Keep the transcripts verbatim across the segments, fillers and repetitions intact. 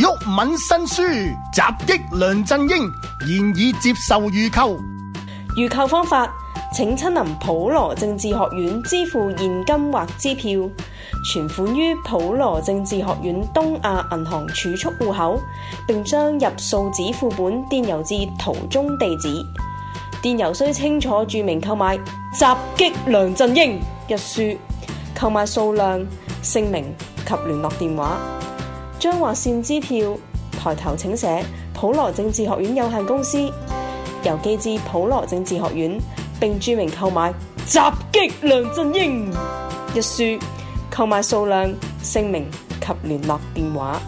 毓民新書襲擊梁振英，現已接受預購。 預購方法：請親臨普羅政治學院支付現金或支票，存款於普羅政治學院東亞銀行儲蓄戶口，並將入數紙副本電郵至圖中地址。電郵須清楚註明購買襲擊梁振英一書，購買數量、姓名及聯絡電話。將劃線支票抬頭請寫普羅政治學院有限公司，郵寄至普羅政治學院，並註明購買襲擊梁振英一書，購買數量、姓名及聯絡電話。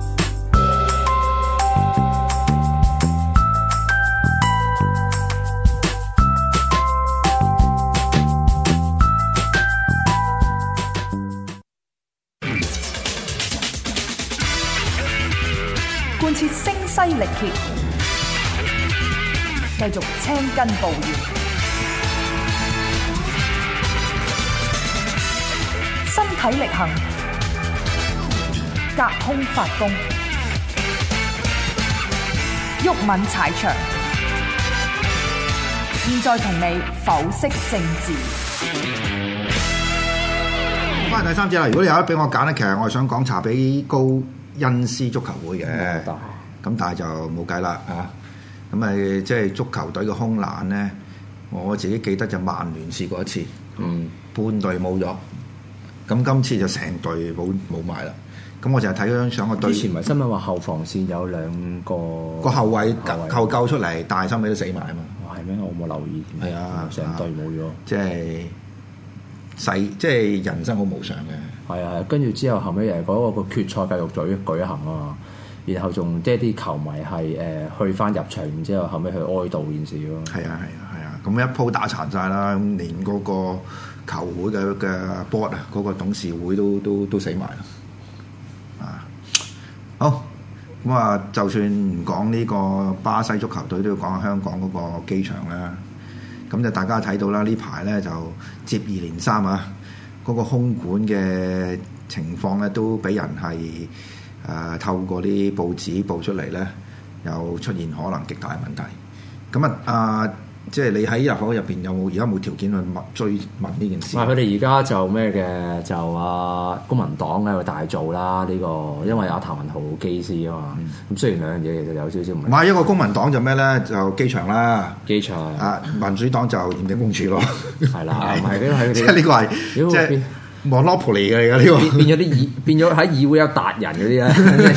貫徹聲嘶力竭，繼續青筋暴現，身體力行，隔空發功，毓民踩場。現在同你剖析政治。 翻嚟第三節啦！如果你有得俾我揀咧，其實我係想講查比高恩斯足球會嘅，咁、嗯、但係就冇計啦嚇。咁咪即係足球隊嘅空難咧，我自己記得就曼聯試過一次，嗯，半隊冇咗，咁今次就成隊冇冇埋啦。咁我就係睇咗張相個隊。 之前咪新聞話後防線有兩個個後衞救救出嚟，但係收尾都死埋啊嘛。 哇，係咩？我冇留意。係啊，成隊冇咗。即係世，即係人生好無常嘅。 係啊，跟住之後後尾誒嗰個個決賽繼續舉舉行啊，然後仲即係啲球迷係誒、呃、去翻入場，然之後後尾去哀悼件事咯。 係啊係啊係啊，咁、啊、一鋪打殘晒啦，咁連嗰個球會嘅嘅 board 啊，嗰個董事會都都都死埋啦。啊，好咁啊，就算唔講呢個巴西足球隊，都要講下香港嗰個機場啦。咁就大家睇到啦，呢排咧就接二連三啊，嗰、嗰個空管嘅情況咧都俾人係誒、呃、透過啲報紙報出嚟咧，又出現可能極大問題。咁啊啊！即係你喺入口入邊有冇而家冇條件去問追問呢件事？ 佢哋而家就咩嘅？就啊公民黨咧會大做啦呢、呢個，因為阿譚文豪機師啊嘛。咁、嗯、雖然兩樣嘢其實有少少唔係。唔係一個公民黨就咩咧？就機場啦， 機場啊民主黨就廉政公署咯。係啦，唔係呢個即係呢個係即係 monopoly 嘅而家呢個變咗啲議變咗喺議會有達人嗰啲咧。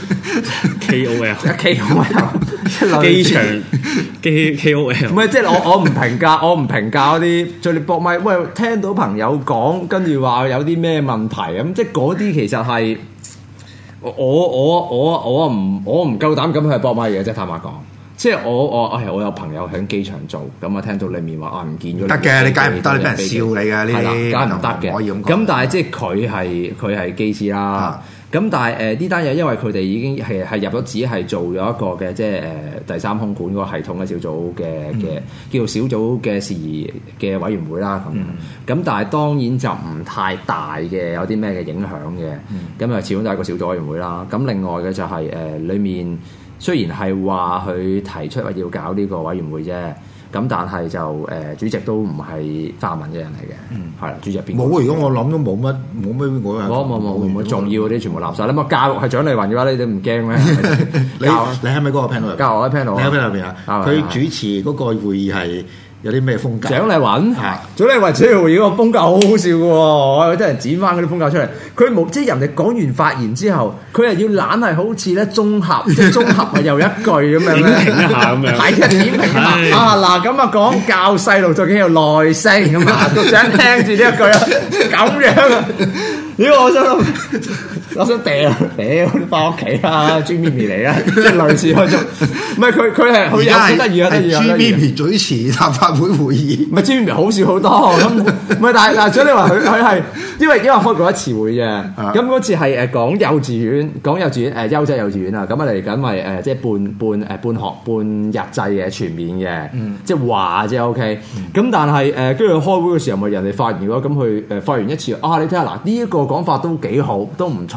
K O L K O L 機場機 K O L 唔係即係我我唔評價我唔評價嗰啲最你搏咪喂聽到朋友講跟住話有啲咩問題咁，即係嗰啲其實係我我我我我唔我唔夠膽咁去搏咪嘅，即係坦白講，即係我我係我有朋友喺機場做咁啊，聽到裡面話啊唔見咗得嘅，你梗係唔得，你俾人笑你嘅呢啲， 梗係唔得嘅， 可以咁講。 咁但係即係佢係佢係機師啦。咁但係誒呢單嘢，因為佢哋已經係係入咗紙，係做咗一個嘅即係誒第三空管嗰個系統嘅小組嘅嘅、嗯、叫做小組嘅事宜嘅委員會啦咁。咁、嗯、但係當然就唔太大嘅，有啲咩嘅影響嘅。咁啊、嗯，始終都係一個小組委員會啦。咁另外嘅就係、是、誒、呃、裡面雖然係話佢提出話要搞呢個委員會啫。咁但係就誒、呃、主席都唔係泛民嘅人嚟嘅，係啦、嗯，主席邊冇啊？如果我諗都冇乜冇乜我冇冇冇冇重要嗰啲全部垃圾。咁啊教育係蔣麗芸嘅話，你哋唔驚咩？ 你你喺咪嗰個 panel 入邊？ 教我喺 panel， 你喺 panel 入邊啊？佢主持嗰個會議係有啲咩風格？ 蔣麗芸嚇，蔣麗芸主持會議個風格好好笑嘅喎，我有啲人剪翻嗰啲風格出嚟。佢冇即係人哋講完發言之後，佢係要懶係好似咧綜合，即係綜合係又一句咁樣咧， 點評一下咁樣， 係啊點評下啊嗱咁啊講教細路最緊要耐性咁啊，局長聽住呢一句啊，咁樣啊，屌我想我想掉屌你翻屋企啦，朱咪咪嚟啦，即係類似嗰種，唔係佢佢係好有得意啊得意啊， 朱咪咪主持立法會會議， 唔係朱咪咪好笑好多咁，唔係但係嗱，所以你話佢佢係因為因為開過一次會啫。咁嗰次係誒講幼稚園，講幼稚園誒優質幼稚園啊，咁啊嚟緊咪誒即係半半誒半學半日制嘅全面嘅，嗯、即係話啫 OK。咁、嗯、但係誒跟住開會嘅時候，咪人哋發言嘅話，咁佢誒發完一次啊，你睇下嗱呢一個講法都幾好，都唔錯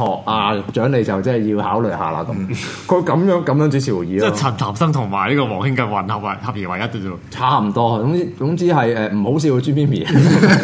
學啊，局長你就真係要考慮下啦咁。佢咁樣咁樣主持會議咯。 即係陳談生同埋呢個黃興嘅混合為合而為一嘅啫喎。 差唔多，總之總之係誒唔好笑嘅朱咪咪，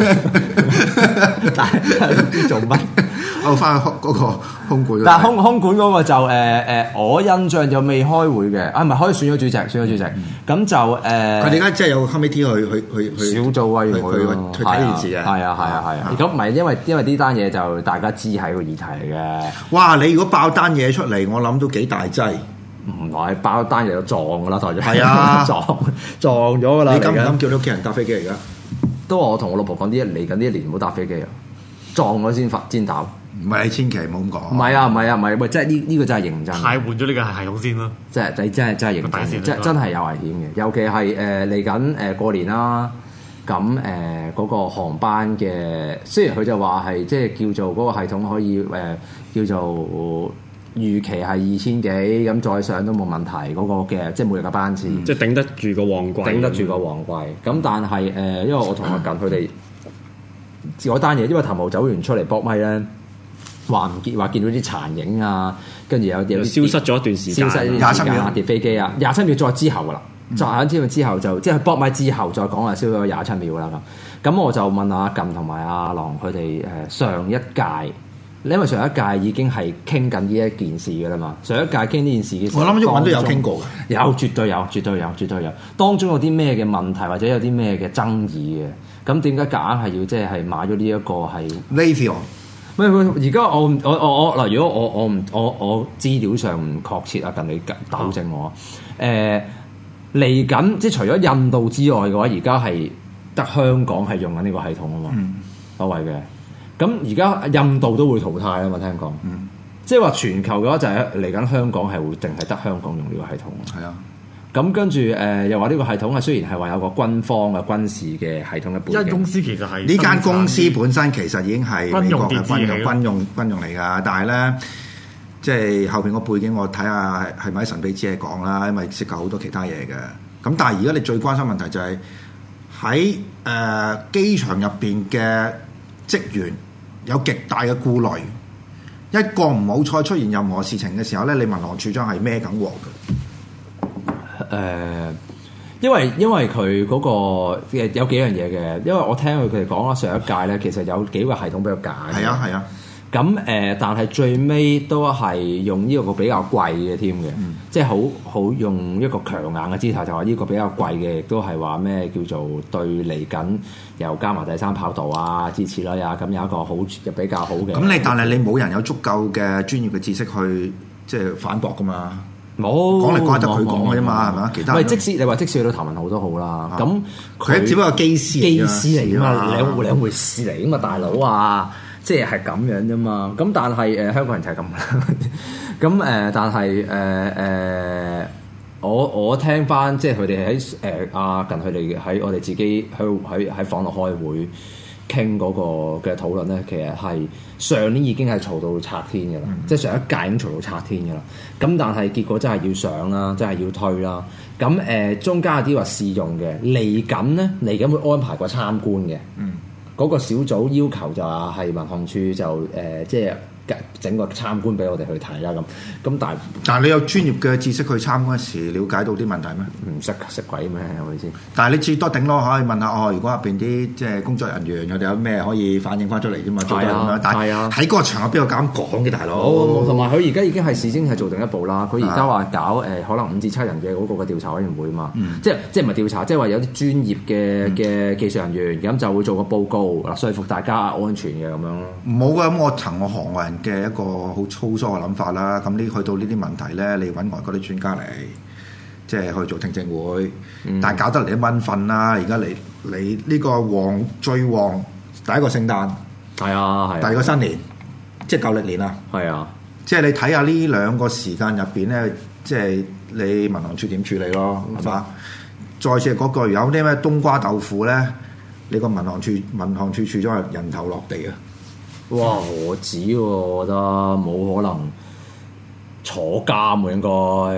但係唔知做乜。 我翻去嗰個空管， 但係空空管嗰個就誒誒、呃，我印象就未開會嘅，啊唔係可以選咗主席，選咗主席，咁、嗯、就誒。 佢哋而家即係有 committee 去去去去小組委員會去去睇呢件事啊。 係啊係啊係啊，咁唔係因為因為呢單嘢就大家知係個議題嚟嘅。 哇！你如果爆單嘢出嚟，我諗都幾大劑。 唔係爆單嘢就撞㗎啦，台長。 係啊， 撞撞咗㗎啦。 你敢唔敢叫你屋企人搭飛機而家？ 都話我同我老婆講啲嚟緊呢一年唔好搭飛機啊，撞咗先發先打。 唔係，你千祈唔好咁講。 唔係啊，唔係啊，唔係喂，即係呢呢個真係認真。 太換咗呢個系統先啦。 即係你真係真係認真，真真係有危險嘅。尤其係誒嚟緊誒過年啦，咁誒嗰個航班嘅，雖然佢就話係即係叫做嗰個系統可以誒、呃、叫做預期係二千幾，咁再上都冇問題嗰、嗰個嘅，即係每日嘅班次， 嗯、即係頂得住個旺季， 頂得住個旺季。咁但係誒、呃，因為我同阿近佢哋嗰單嘢，因為頭毛走完出嚟搏咪咧。話唔見話見到啲殘影啊，跟住有有消失咗一段時間， 消失廿七秒跌飛機啊，廿七秒再之後噶啦，再廿七秒之後就即係搏咪之後再講話消咗廿七秒啦咁。咁我就問阿近同埋阿郎佢哋誒上一屆，因為上一屆已經係傾緊呢一件事噶啦嘛。上一屆傾呢件事嘅時候， 我諗鬱文都有傾過嘅， 有絕對有，絕對有，絕對有。當中有啲咩嘅問題或者有啲咩嘅爭議嘅，咁點解夾硬係要即係係買咗呢一個係 Raytheon？ 唔係，而家我我我我嗱，如果我我唔我我資料上唔確切啊，近你糾正我。誒嚟緊，即係除咗印度之外嘅話，而家係得香港係用緊呢個系統啊嘛， 嗯、 所謂嘅。咁而家印度都會淘汰啊嘛，聽講。 嗯、 即係話全球嘅話就係嚟緊香港係會淨係得香港用呢個系統。 係啊。 咁跟住誒、呃，又話呢個系統係雖然係話有個軍方嘅軍事嘅系統嘅背景， 因為公司其實係呢間公司本身其實已經係美國嘅軍用軍用軍用嚟㗎，但係咧即係後邊個背景我睇下係咪喺神秘之夜講啦，因為涉及好多其他嘢嘅。咁但係而家你最關心問題就係喺誒機場入邊嘅職員有極大嘅顧慮，一個唔好彩出現任何事情嘅時候咧，你民航處長係孭緊鑊嘅。 誒、呃，因為因為佢嗰、那個有幾樣嘢嘅，因為我聽佢哋講啦，上一屆咧其實有幾個系統俾佢揀。係啊係啊。咁誒、呃，但係最尾都係用呢個比較貴嘅添嘅，嗯、即係好好用一個強硬嘅姿態，就話呢個比較貴嘅，亦都係話咩叫做對嚟緊又加埋第三跑道啊支持啦呀，咁有一個好比較好嘅。咁你但係你冇人有足夠嘅專業嘅知識去即係反駁㗎嘛？ 冇講嚟怪得佢講嘅啫嘛，係咪啊？其他喂，即使你話即使去到譚文豪都好啦，咁佢只不過機師機師嚟㗎嘛，兩兩回事嚟㗎嘛，大佬啊，即係係咁樣啫嘛。咁但係誒香港人就係咁啦。咁誒，但係誒誒，我我聽翻即係佢哋喺誒阿近佢哋喺我哋自己喺喺喺房度開會傾嗰個嘅討論咧，其實係上年已經係嘈到拆天嘅啦，嗯、即係上一屆已經嘈到拆天嘅啦。咁但係結果真係要上啦，真係要推啦。咁誒、呃、中間有啲話試用嘅，嚟緊咧嚟緊會安排個參觀嘅。嗯，嗰個小組要求就話係民航處就誒、呃、即係。整個參觀俾我哋去睇啦，咁咁但係但係你有專業嘅知識去參觀時，了解到啲問題咩？ 唔識識鬼咩？係咪先？ 但係你最多頂多可以問下哦，如果入邊啲即係工作人員佢哋有咩可以反映翻出嚟啫嘛？做到咁樣，但係喺嗰個場合邊有咁講嘅大佬？ 同埋佢而家已經係事先係做定一步啦。佢而家話搞誒、呃、可能五至七人嘅嗰個嘅調查委員會嘛，嗯、即係即係唔係調查，即係話有啲專業嘅嘅技術人員咁就會做個報告嗱，說服大家安全嘅咁樣咯。 唔好嘅，咁我憑我行外人嘅一個好粗疏嘅諗法啦，咁呢去到呢啲問題咧，你揾外國啲專家嚟，即係去做聽證會，嗯、但係搞得嚟一蚊瞓啦。而家你你呢個旺最旺第一個聖誕， 係啊，係第二個新年，即係舊歷年啊， 係啊， 即係你睇下呢兩個時間入邊咧，即係你民航處點處理咯，係嘛、嗯？再次嗰句有啲咩冬瓜豆腐咧，你個民航處民航處處長係人頭落地啊！ 哇！何止喎，我覺得冇可能坐監喎，應該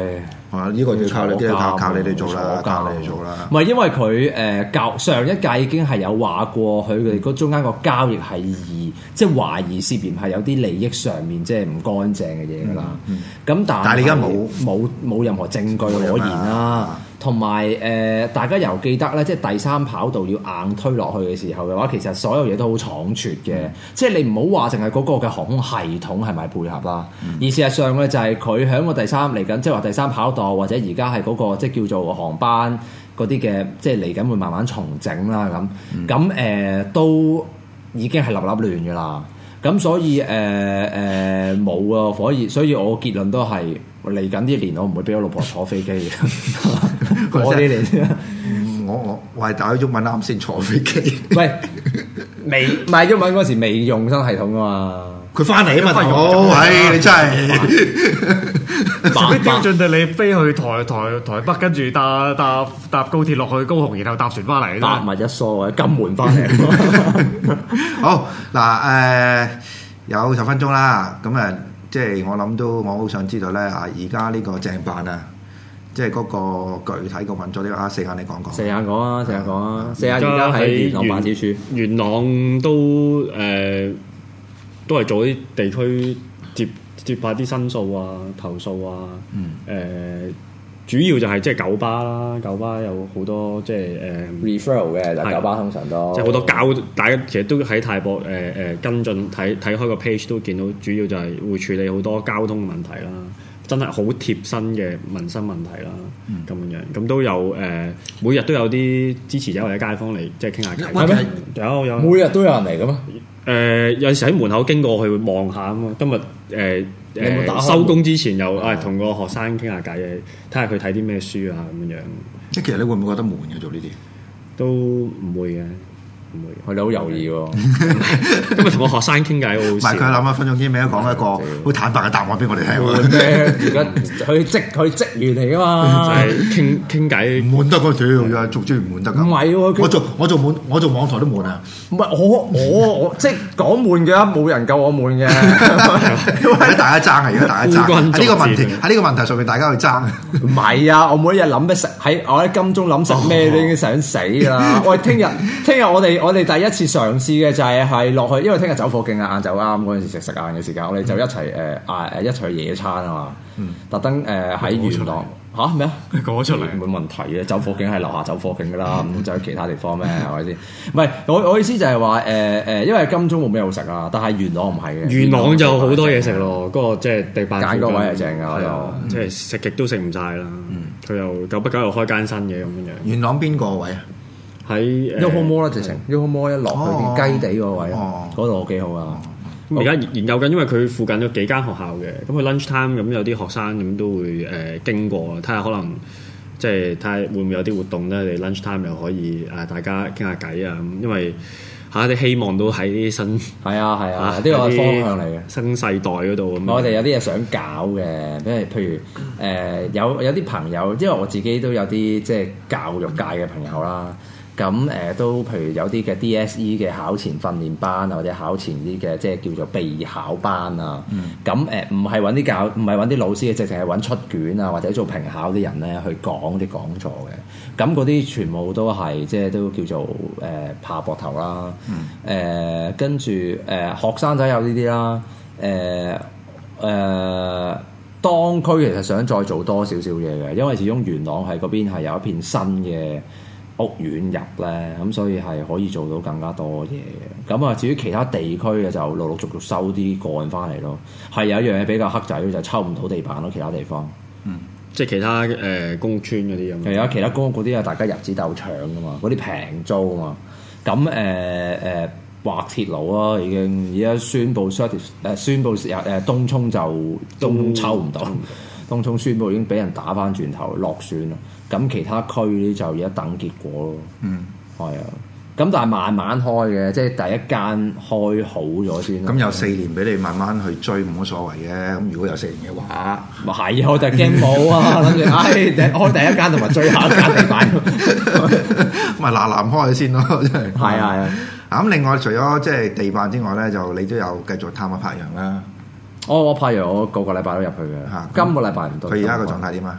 啊！呢個要靠你，呢個靠靠你哋做啦， 坐監靠你哋做啦。 唔係因為佢誒教上一屆已經係有話過，佢哋嗰中間個交易係疑，即係懷疑涉嫌係有啲利益上面即係唔乾淨嘅嘢㗎啦。咁但但係你而家冇冇冇任何證據可言啦。同埋誒，大家又記得咧，即係第三跑道要硬推落去嘅時候嘅話，其實所有嘢都好倉促嘅。嗯、即係你唔好話淨係嗰個嘅航空系統係咪配合啦，嗯、而事實上咧就係佢喺個第三嚟緊，即係話第三跑道或者而家係嗰個即係叫做航班嗰啲嘅，即係嚟緊會慢慢重整啦咁。咁誒、嗯呃、都已經係立立亂㗎啦。咁所以誒誒冇啊，所以所以我結論都係嚟緊啲年我唔會俾我老婆坐飛機嘅。嗰啲嚟， 我我我係打咗中文啱先坐飛機。 喂，未唔係中文嗰時未用新系統噶嘛？ 佢翻嚟啊嘛，大佬，唉，你真係標標準對你飛去台台台北，跟住搭搭搭高鐵落去高雄，然後搭船翻嚟， 搭埋一梳啊，金門翻嚟。 好嗱，誒有十分鐘啦，咁誒即係我諗都我好想知道咧啊，而家呢個正辦啊。即係嗰個具體個運作呢個啊，四眼你講講。 四眼講啊，四眼講啊，四眼而家喺元朗辦事處。 元朗都誒、呃、都係做啲地區接接發啲申訴啊、投訴啊。嗯。誒、呃，主要就係即係九巴啦，九巴有好多即係誒、呃、 referral 嘅，就九巴通常都即係好多交，大家其實都喺泰博誒誒、呃、跟進睇睇開個 page 都見到，主要就係會處理好多交通問題啦。真係好貼身嘅民生問題啦，咁、嗯、樣咁都有誒、呃，每日都有啲支持者或者街坊嚟即係傾下偈。係咩？有有。每日都有人嚟㗎嘛？誒、呃，有時喺門口經過去望下啊嘛。今日誒誒收工之前又誒同個學生傾下偈嘅，睇下佢睇啲咩書啊咁樣。 即係其實你會唔會覺得悶嘅做呢啲？ 都唔會嘅。唔會， 佢哋好猶豫喎。 今日同個學生傾偈好好笑。 唔係佢諗一分鐘之尾講一個好坦白嘅答案俾我哋聽。 悶咩？而家佢職佢職員嚟噶嘛？ 就係傾傾偈， 唔悶得嗰條，做專員唔悶得㗎。唔係喎，我做我做滿我做網台都悶啊。 唔係我我我即係講悶嘅，冇人夠我悶嘅。 而家大家爭啊！而家大家爭喺呢個問題喺呢個問題上面，大家去爭。 唔係啊！我每一日諗咩食喺我喺金鐘諗食咩，都已經想死啦！喂，聽日聽日我哋。我哋第一次嘗試嘅就係係落去，因為聽日走火警啊，晏晝啱嗰陣時食食晏嘅時間，我哋就一齊誒嗌誒一齊去野餐啊嘛，嗯、特登誒喺元朗嚇咩啊？ 講出嚟冇問題嘅，走火警係樓下走火警噶啦，唔通走去其他地方咩？係咪先？唔係我我意思就係話誒誒，因為金鐘冇咩好食啊，但係元朗唔係嘅。 元朗就好多嘢食咯，嗰個即係地板揀個位係正㗎，係啊， 即係食極都食唔晒啦。佢又久不久又開間新嘅咁樣。 元朗邊個位啊？ 喺 Yoho Mall 啦，直情 Yoho Mall 一落去啲雞地個位，嗰度幾好啊！ 咁而家研究緊，因為佢附近有幾間學校嘅，咁佢 lunch time 咁有啲學生咁都會誒經過，睇下可能即係睇下會唔會有啲活動咧？你 lunch time 又可以誒大家傾下偈啊！咁因為嚇啲希望都喺新係啊係啊，呢個係方向嚟嘅新世代嗰度咁。 我哋有啲嘢想搞嘅，即係譬如誒、呃、有有啲朋友，因為我自己都有啲即係教育界嘅朋友啦。咁誒、呃、都譬如有啲嘅 D S E 嘅考前訓練班啊，或者考前啲嘅即係叫做備考班啊。咁誒唔係揾啲教，唔係揾啲老師嘅，直情係揾出卷啊，或者做評考啲人咧去講啲講座嘅。咁嗰啲全部都係即係都叫做誒拍膊頭啦。誒跟住誒學生仔有呢啲啦。誒、呃、誒、呃、當區其實想再做多少少嘢嘅，因為始終元朗係嗰邊係有一片新嘅屋苑入咧，咁所以係可以做到更加多嘢嘅。咁啊，至於其他地區嘅就陸陸續續收啲個案翻嚟咯。係有一樣嘢比較黑仔就係、抽唔到地板咯，其他地方。 嗯，即係其他誒、呃、公屋村嗰啲咁。 係啊，其他公屋嗰啲啊，大家入紙鬥搶噶嘛，嗰啲平租啊嘛。咁誒誒劃鐵路啊，已經而家宣布 certif 誒宣布誒誒東涌就都抽唔到。東涌宣布已經俾人打翻轉頭落選啦，咁其他區咧就而家等結果咯。嗯，係啊，咁但係慢慢開嘅，即係第一間開好咗先。 咁有四年俾你慢慢去追冇乜所謂嘅。咁如果有四年嘅話， 咪係啊，我就驚冇啊，諗住唉開第一間同埋最後一間嚟買， 咪嗱嗱開先咯，真係。 係啊係啊。 咁另外除咗即係地辦之外咧，就你都有繼續探下柏楊啦。 哦，我柏楊我個個禮拜都入去嘅，嚇，今個禮拜唔到。 佢而家個狀態點啊？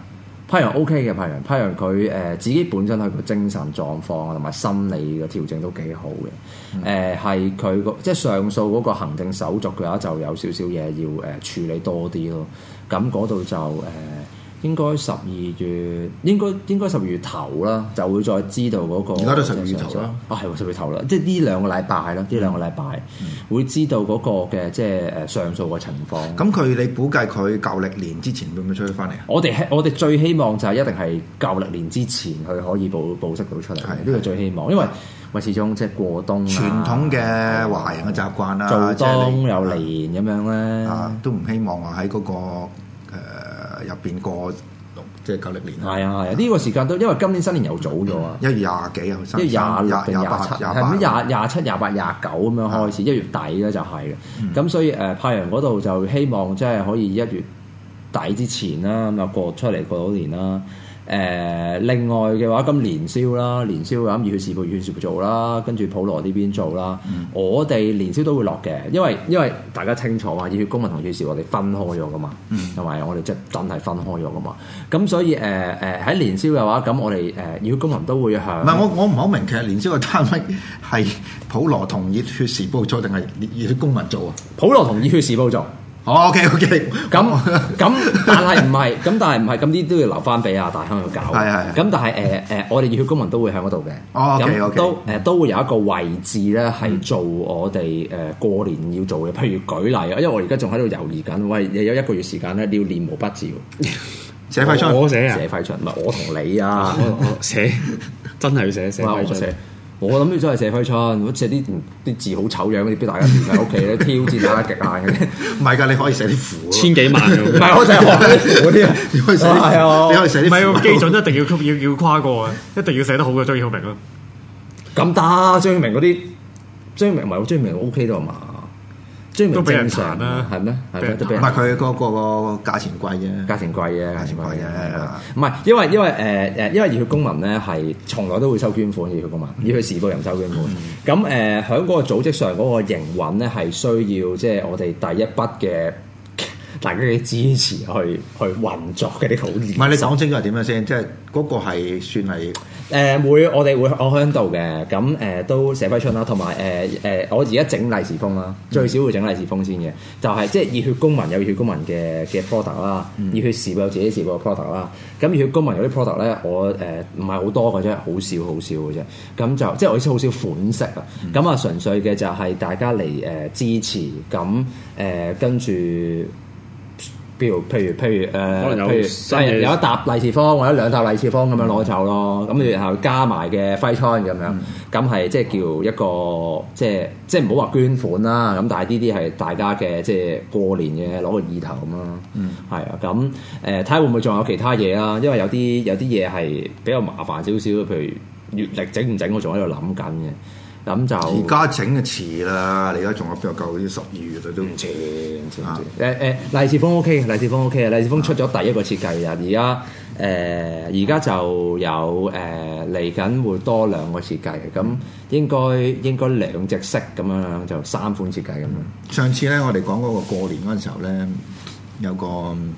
派陽 O K 嘅，派陽派陽佢誒自己本身佢個精神狀況啊同埋心理嘅調整都幾好嘅。誒係佢個即係上訴嗰個行政手續嘅話，就有少少嘢要誒處理多啲咯。咁嗰度就誒。呃應該十二月，應該應該十二月頭啦，就會再知道嗰、那個。 而家都十二月頭啦。 啊，係喎，十二月頭啦，即係呢兩個禮拜咯，呢、嗯、兩個禮拜、嗯、會知道嗰個嘅即係誒上訴嘅情況。 咁佢你估計佢舊歷年之前會唔會出翻嚟啊？ 我哋我哋最希望就係一定係舊歷年之前佢可以保保釋到出嚟，呢個最希望，因為喂始終即係過冬啊， 傳統嘅華人嘅習慣啦， 做冬有年咁樣咧、 啊，都唔希望話喺嗰個。入邊過即係舊歷年啦， 係啊係啊，呢、這個時間都因為今年新年又早咗啊， 一月廿幾啊， 一月廿六定廿八七，係咪廿廿七、廿八、廿九咁樣開始？一月底咧就係嘅，咁、嗯、所以誒、呃、派陽嗰度就希望即係可以一月底之前啦，咁啊過出嚟過到年啦。誒、呃、另外嘅話，咁年宵啦，年宵咁熱血時報、熱血時報做啦，跟住普羅呢邊做啦。嗯、我哋年宵都會落嘅，因為因為大家清楚嘛，熱血公民同熱血時報我哋分開咗噶嘛，同埋、嗯、我哋即係真係分開咗噶嘛。咁所以誒誒喺年宵嘅話，咁我哋誒熱血公民都會向。唔係我我唔係好明，其實年宵嘅單位係普羅同熱血時報做定係熱血公民做啊？普羅同熱血時報做。 哦 OK OK， 咁咁，但係唔係，咁但係唔係，咁啲都要留翻俾阿大亨去搞。係係。咁但係誒誒，我哋熱血公民都會喺嗰度嘅。 哦 OK OK。 都誒都會有一個位置咧，係做我哋誒過年要做嘅。譬如舉例啊，因為我而家仲喺度猶豫緊，喂，你有一個月時間咧，你要練毛筆字， 寫揮春， 我寫啊， 寫揮春，唔係我同你啊， 我寫，真係要寫寫揮春。 我諗住真係寫揮春，寫啲啲字好醜樣嗰啲，俾大家練喺屋企咧，挑戰大家極限嘅。 唔係㗎，你可以寫啲符， 千幾萬㗎。 唔係，我就係學啲符嗰啲啊。你可以寫啲，係啊， 你可以寫啲。唔係個基準一定要要要跨過啊！一定要寫得好嘅張曉明咯。 咁得張曉明嗰啲，張曉明唔係張曉明 O K 到嘛？ 都俾人彈啦， 係咩？係咩？ 唔係佢嗰個個價錢貴啫， 價錢貴嘅， 價錢貴嘅。 唔係因為因為誒誒，因為熱血公民咧係從來都會收捐款，熱血公民，熱血時報又唔收捐款。咁誒喺嗰個組織上嗰個營運咧係需要即係我哋第一筆嘅大家嘅支持去去運作嘅啲好嘢。唔係你講清楚係點樣先？即係嗰個係算係。 誒、呃、會，我哋會我喺度嘅，咁誒、呃、都寫揮春啦，同埋誒誒，我而家整利是封啦，最少會整利是封先嘅，就係、是、即係熱血公民有熱血公民嘅嘅 product 啦，熱、嗯、血時報有自己時報嘅 product 啦，咁熱血公民有啲 product 咧，我誒唔係好多嘅啫，好少好少嘅啫，咁就即係我意思好少款式啊，咁啊、嗯、純粹嘅就係大家嚟誒、呃、支持，咁誒跟住。譬如譬如譬如誒，譬如有一沓利是封或者兩沓利是封咁樣攞走咯，咁然後加埋嘅揮春咁樣，咁係即係叫一個即係即係唔好話捐款啦，咁但係呢啲係大家嘅即係過年嘅攞個意頭咁咯，係啊，咁誒睇下會唔會仲有其他嘢啦，因為有啲有啲嘢係比較麻煩少少，譬如月曆整唔整，我仲喺度諗緊嘅。咁就而家整嘅遲啦，你而家仲有邊個夠啲十二月啊都唔遲， 誒誒利是封 OK 嘅，利是封 OK 嘅，利是封出咗第一個設計啊，而家誒而家就有誒嚟緊會多兩個設計嘅，咁應該應該兩隻色咁樣就三款設計咁樣。 上次咧我哋講嗰個過年嗰陣時候咧，有個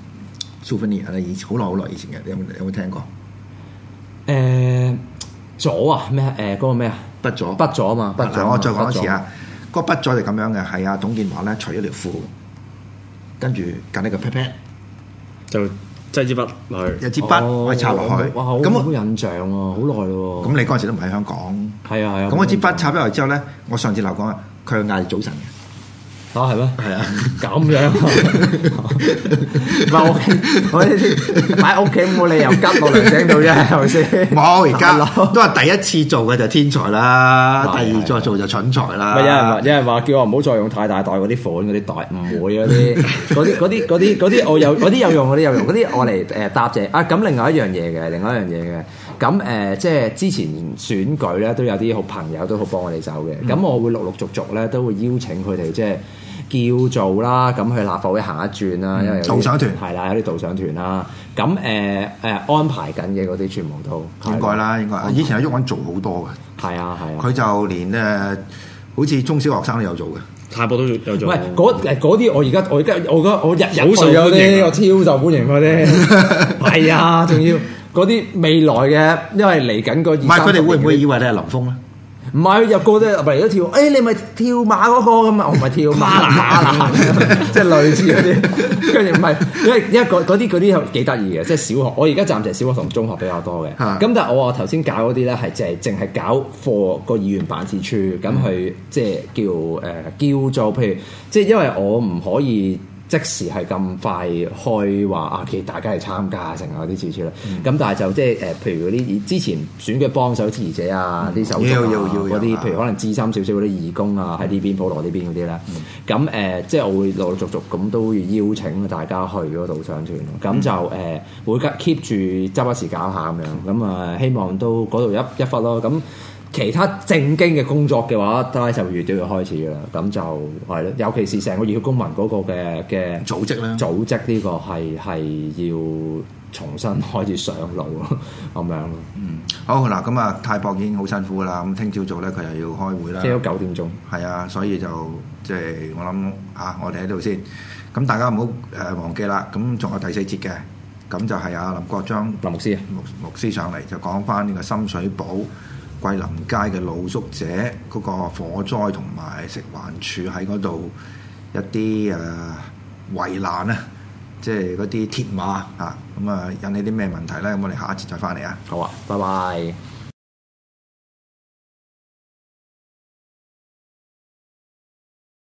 souvenir 咧，以前好耐好耐以前嘅，你有冇有冇聽過？ 誒咗啊咩誒嗰個咩啊？ 筆咗， 筆咗啊嘛！筆咗， 我再講一次啊！嗰個筆咗就咁樣嘅，係啊，董建華咧除咗條褲，跟住揀呢個 pat pat， 就擠支筆落去， 有支筆可以插落去。 哇！好冇印象喎，好耐咯。 咁你嗰陣時都唔喺香港。 係啊係啊。咁嗰支筆插咗落去之後咧，我上次留講啊，佢嗌你早晨嘅。 啊，係咩？係啊，咁樣啊！唔係我我呢啲擺屋企冇理由吉落嚟整到啫，係咪先？ 冇，而家都係第一次做嘅就天才啦，第二再做就蠢材啦。 咪有人話，有人話叫我唔好再用太大袋嗰啲款嗰啲袋，唔會嗰啲嗰啲嗰啲嗰啲嗰啲我有嗰啲有用嗰啲有用嗰啲我嚟誒答謝啊！咁另外一樣嘢嘅，另外一樣嘢嘅，咁誒、呃、即係之前選舉咧都有啲好朋友都好幫我哋手嘅，咁、嗯、我會陸陸續續咧都會邀請佢哋即係。叫做啦，咁去立法會行一轉啦，因為導賞團係啦，有啲導賞團啦，咁誒誒安排緊嘅嗰啲全部都應該啦，應該。以前喺鬱穩做好多嘅， 係啊係啊， 佢就連誒好似中小學生都有做嘅， 泰國都有做。 喂，嗰誒嗰啲我而家我而家我覺得我日日好受去嗰歡迎啊啲，我超受歡迎嗰啲，係啊，仲要嗰啲未來嘅，因為嚟緊個二唔係佢哋會唔會以為你係林峰咧？ 唔係入過啫，嚟咗跳，誒你咪跳馬嗰個咁啊，我唔係跳馬啦，即係類似嗰啲，跟住唔係，因為因為嗰嗰啲嗰啲幾得意嘅，即係小學，我而家暫時係小學同中學比較多嘅，咁但係我話頭先搞嗰啲咧係淨係淨係搞課個議員辦事處，咁去即係叫誒、呃、叫做譬如，即係因為我唔可以。即時係咁快開話啊！其實大家係參加成嗰啲次次啦，咁、嗯、但係就即係誒，譬如嗰啲之前選嘅幫手支持者啊，啲、嗯、手足啊，嗰啲譬如可能資深少少嗰啲義工啊，喺呢、嗯、邊普羅呢邊嗰啲咧，咁誒、嗯呃、即係我會陸陸續續咁都要邀請大家去嗰度上團，咁、嗯、就誒、呃、會 keep 住周不時搞下咁樣，咁啊希望都嗰度一一忽咯，咁。其他正經嘅工作嘅話，大概就月都要開始嘅啦。咁就係咯，尤其是成個熱血公民嗰個嘅嘅組織咧，組織呢個係係要重新開始上路咯，咁樣咯。 嗯，好嗱，咁啊，泰博已經好辛苦啦。咁聽朝早咧，佢又要開會啦。 朝九點鐘。係啊，所以就即係、就是、我諗啊，我哋喺度先。咁大家唔好誒忘記啦。咁仲有第四節嘅，咁就係阿林國璋林牧師牧牧師上嚟就講翻呢個深水埗桂林街嘅露宿者嗰個火災同埋食環署喺嗰度一啲誒圍欄啊，即係嗰啲鐵馬啊，咁啊引起啲咩問題咧？咁我哋下一節再翻嚟啊。 好啊，拜拜。